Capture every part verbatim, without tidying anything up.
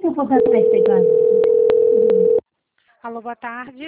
que eu posso apertar? Alô, boa tarde.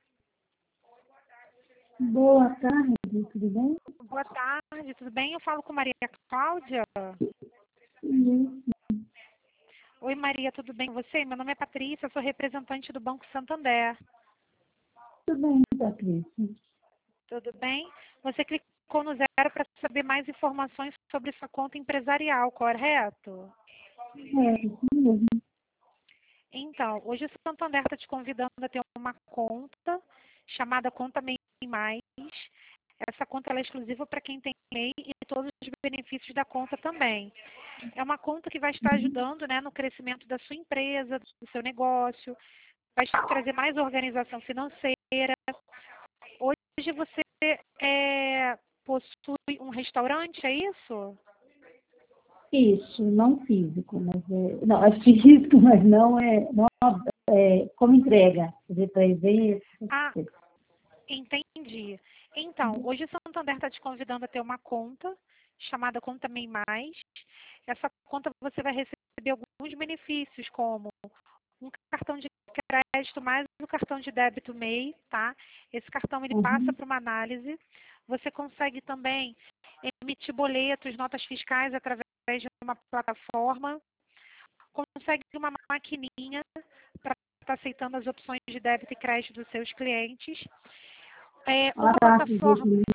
Boa tarde, tudo bem? Boa tarde, tudo bem? Eu falo com Maria Cláudia. Sim, Oi, Maria, tudo bem com você? Meu nome é Patrícia, sou representante do Banco Santander. tudo bem, Patrícia. Tudo bem? Você clicou no zero para saber mais informações sobre sua conta empresarial, correto? É, isso mesmo. Então, hoje o Santander está te convidando a ter uma conta chamada Conta MEI Mais. Essa conta ela é exclusiva para quem tem MEI e todos os benefícios da conta também. É uma conta que vai estar ajudando, né, no crescimento da sua empresa, do seu negócio, vai te trazer mais organização financeira. Hoje você é, possui um restaurante, é isso? Isso, não físico, mas é, não, é físico, mas não é, não é como entrega, quer dizer, para eventos. Ah, entendi. Então, hoje o Santander está te convidando a ter uma conta chamada Conta MEI Mais. Essa conta você vai receber alguns benefícios, como um cartão de crédito mais o cartão de débito MEI, tá? Esse cartão ele passa Uhum. para uma análise. Você consegue também emitir boletos, notas fiscais através de uma plataforma. Consegue uma maquininha para estar aceitando as opções de débito e crédito dos seus clientes. É A uma taxa plataforma, de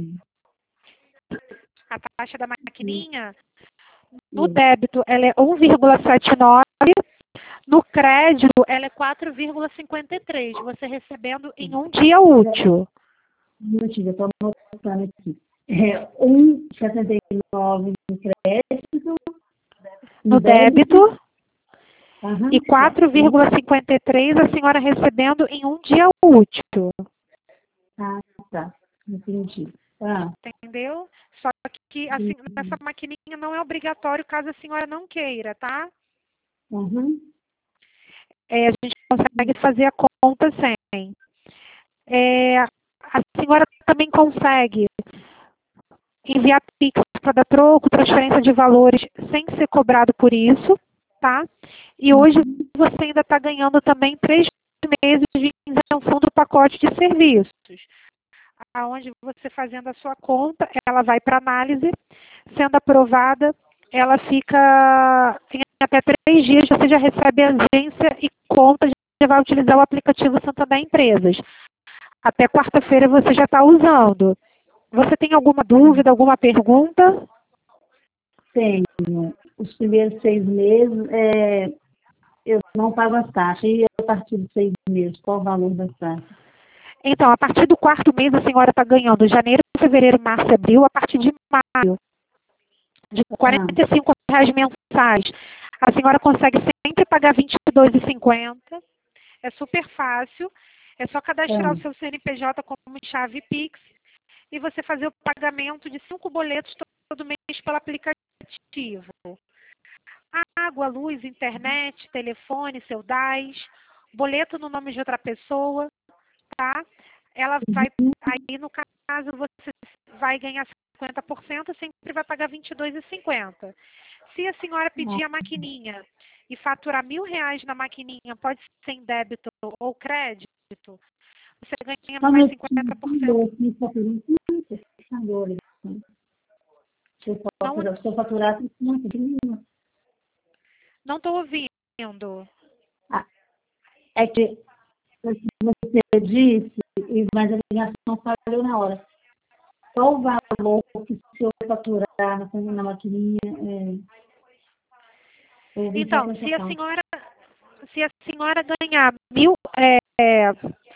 a taxa da maquininha, no isso, débito ela é um vírgula setenta e nove, no crédito ela é quatro vírgula cinquenta e três, você recebendo em um dia útil. eu estou anotando aqui. É um vírgula setenta e nove no crédito, No no débito, débito aham, e quatro sim. vírgula cinquenta e três a senhora recebendo em um dia útil. Ah, tá, entendi. Ah, Entendeu? Só que assim, essa maquininha não é obrigatório caso a senhora não queira, tá? uhum. É, a gente consegue fazer a conta sem. É, a senhora também consegue enviar Pix para dar troco, transferência de valores sem ser cobrado por isso, tá? E hoje você ainda está ganhando também três meses de isenção do pacote de serviços, aonde você fazendo a sua conta, ela vai para análise, sendo aprovada, ela fica em até três dias, você já recebe a agência e conta, já vai utilizar o aplicativo Santander Empresas. Até quarta-feira você já está usando. Você tem alguma dúvida, alguma pergunta? Tenho. Os primeiros seis meses, é, eu não pago as taxas. E a partir de seis meses, qual o valor das taxas? Então, a partir do quarto mês, a senhora está ganhando janeiro, fevereiro, março, abril, a partir de maio, de Ah, quarenta e cinco reais mensais. A senhora consegue sempre pagar vinte e dois reais e cinquenta centavos. É super fácil. É só cadastrar o ah, seu C N P J como chave Pix e você fazer o pagamento de cinco boletos todo mês pelo aplicativo. Água, luz, internet, telefone, seu D A S, boleto no nome de outra pessoa, tá? Ela vai, aí no caso você vai ganhar cinquenta por cento, sempre vai pagar vinte e dois reais e cinquenta centavos. Se a senhora ah. pedir a maquininha e faturar mil reais na maquininha, pode ser em débito ou crédito, você ganha Só mais meu cinquenta por cento. filho, que faturam muito, faturadores, assim. Se eu Não, faturar, se eu faturar, tem muito dinheiro. não estou ouvindo. Ah, é que você disse, e- mas a ligação falhou na hora. Qual o valor que se eu faturar na, na maquininha? É, eu ouvi só Então, essa se a parte. senhora, se a senhora ganhar mil, é, é,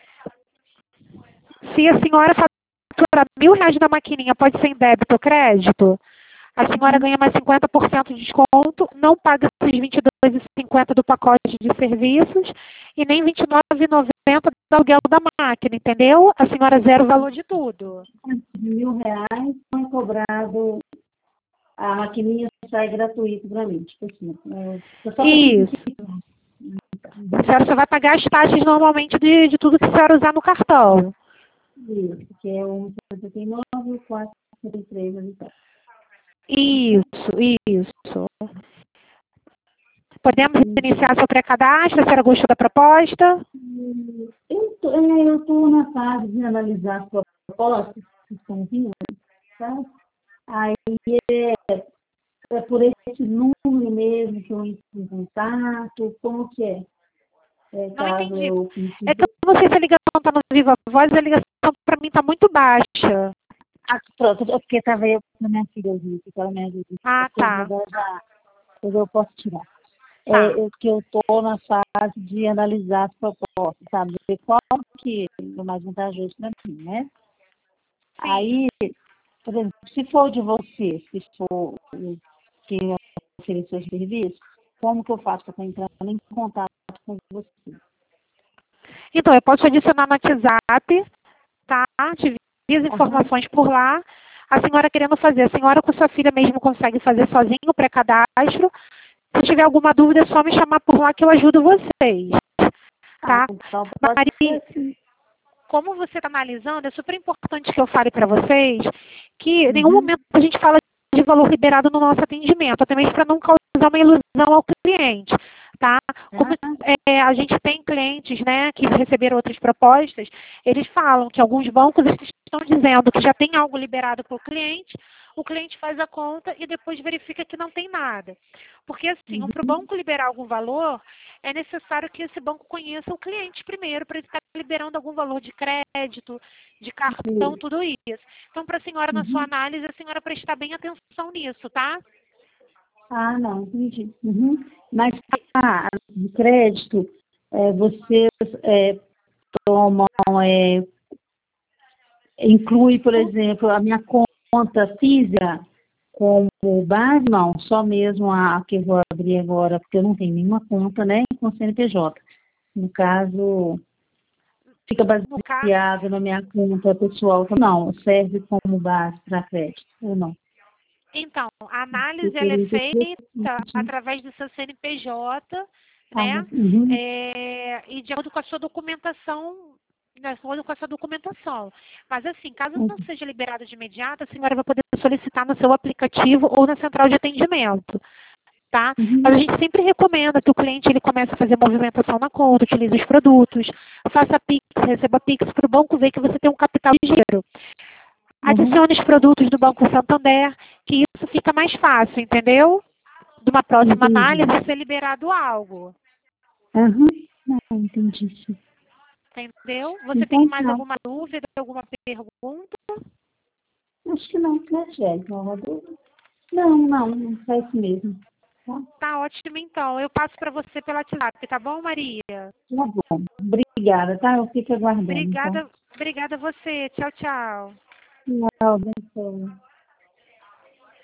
se a senhora faturar mil reais na maquininha, pode ser em débito ou crédito, a senhora Uhum. ganha mais cinquenta por cento de desconto, não paga esses vinte e dois reais e cinquenta centavos do pacote de serviços e nem vinte e nove reais e noventa centavos do aluguel da máquina, entendeu? A senhora zera o valor de tudo. De mil reais foi cobrado, a maquininha sai gratuito para mim, tipo assim, é, eu só para Isso. simplificar. A Uhum. senhora só vai pagar as taxas normalmente de, de tudo que a senhora usar no cartão. Isso, que é o setenta e nove, o quatrocentos e setenta e três ali tá. Isso, isso. Podemos iniciar seu pré-cadastro? A senhora gostou da proposta? Eu tô, é, eu tô na fase de analisar as propostas que estão vindo, tá? Aí é, é por esse número mesmo que eu entro em contato, como que é? É, Não caso entendi. eu precise- É que eu não sei se a ligação está no Viva Voz, a ligação para mim está muito baixa. Ah, pronto, é porque estava eu com a minha filha aqui, que ela me ajuda. Ah, tá. Agora já, agora eu posso tirar. Tá. É eu, que eu estou na fase de analisar as propostas, sabe? Ver qual que é o mais vantajoso para mim, né? Aí, por exemplo, se for de você, se for o que oferecer o serviço, como que eu faço para estar entrando em contato com você? Então, eu posso adicionar no WhatsApp, tá? Te vi as Aham. informações por lá. A senhora querendo fazer. A senhora com sua filha mesmo consegue fazer sozinho o pré-cadastro. Se tiver alguma dúvida, é só me chamar por lá que eu ajudo vocês. Ah, Tá? então pode Maria, ser assim. como você está analisando, é super importante que eu fale para vocês que em nenhum Uhum. momento a gente fala de valor liberado no nosso atendimento, até mesmo para não causar uma ilusão ao cliente, tá? Como Ah, é, a gente tem clientes, né, que receberam outras propostas, eles falam que alguns bancos estão dizendo que já tem algo liberado para o cliente, o cliente faz a conta e depois verifica que não tem nada. Porque assim, para o banco liberar algum valor, é necessário que esse banco conheça o cliente primeiro, para ele estar liberando algum valor de crédito, de cartão, tudo isso. Então, para a senhora, na sua uhum. análise, a senhora prestar bem atenção nisso, tá? Ah, não, entendi. Uhum. Mas para de crédito, é, vocês é, tomam, é, inclui, por exemplo, a minha conta física como base, não, só mesmo a que eu vou abrir agora, porque eu não tenho nenhuma conta, né, com C N P J. No caso, fica No caso, baseado na minha conta pessoal, não, serve como base para crédito, ou não? então, a análise ela é Seria feita interessante. através do seu C N P J, Ah, né? uhum, É, e de acordo com a sua documentação, de acordo com a sua documentação. Mas assim, caso não uhum, seja liberado de imediato, a senhora vai poder solicitar no seu aplicativo ou na central de atendimento. Tá? Mas a uhum, gente sempre recomenda que o cliente ele comece a fazer movimentação na conta, utilize os produtos, faça Pix, receba Pix para o banco ver que você tem um capital ligeiro. uhum, Adicione os produtos do Banco Santander, que isso fica mais fácil, entendeu? De uma próxima entendi. análise ser liberado algo. Aham, não, entendi. Sim. Entendeu? Você tem Então, mais tá. alguma dúvida, alguma pergunta? Acho que não, né, Jéssica? Não, não, não faz mesmo. Tá? Tá ótimo, então. Eu passo para você pelo WhatsApp, tá bom, Maria? Tá bom. Obrigada, tá? Eu fico aguardando, então. Obrigada, obrigada a você. Tchau, tchau. Tchau, abençoe.